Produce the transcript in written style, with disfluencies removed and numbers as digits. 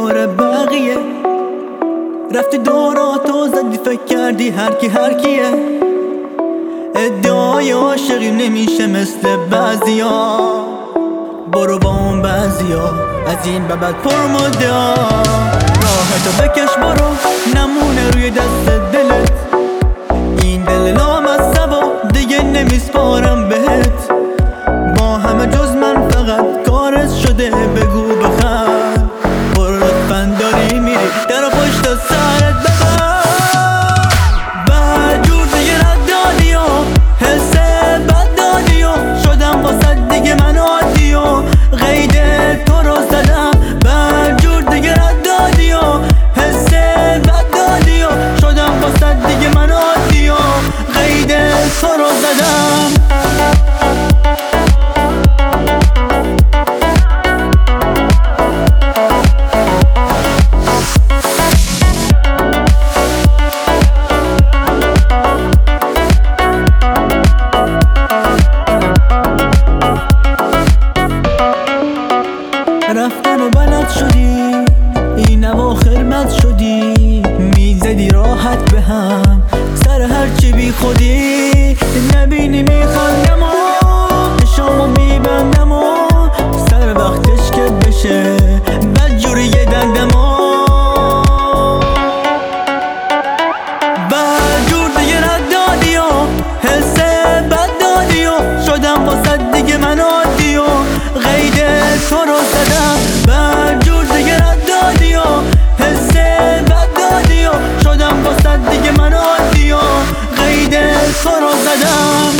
دور بقیه. رفتی دوراتو زدی فکر کردی هر کیه. ادعای عاشقی نمیشه مثل بعضیا. برو با اون بعضیا از این به بعد پر مدعا. راحتو بکش برو نمونه روی دست دلت. این دل لامصبا دیگه نمیسپارم بهت. با همه جز من فقط کارت شده بگو بخند. برو لطفاً داری میری در پشت سرت ببر. بعد دیگه رد دادی و حس بد دادی و شدم واسه دیگه من عادی و قید تو رو زدم. بعد دیگه رد دادی و حس بد دادی و شدم واسه دیگه من عادی و قید تو رو زدم. رفتن و بلد شدی این اواخر مد شدی. میزدی راحت به هم سر هرچی بی خودی. نبینی میخندم و شامو میبندم و سر وقتش که بشه بدجوری دندم و بدجور دیگه رد دادی و حس بد دادی و شدم واسه دیگه من عادی و قید تو رو زدم. بدجور دیگه رد دادی و حس بد دادی و شدم واسه دیگه من عادی و قید تو رو زدم.